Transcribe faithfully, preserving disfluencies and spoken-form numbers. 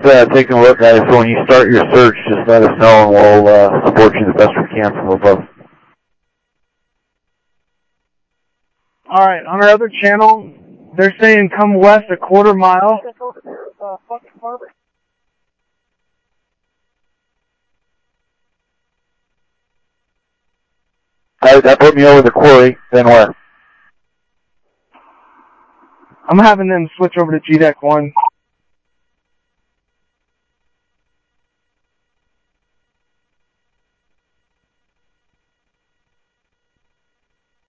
uh, taking a look at it, so when you start your search, just let us know, and we'll uh, support you the best we can from above. All right, on our other channel, they're saying come west a quarter mile. Uh, fucking farmer. That, that put me over the quarry, then where? I'm having them switch over to G D E C one.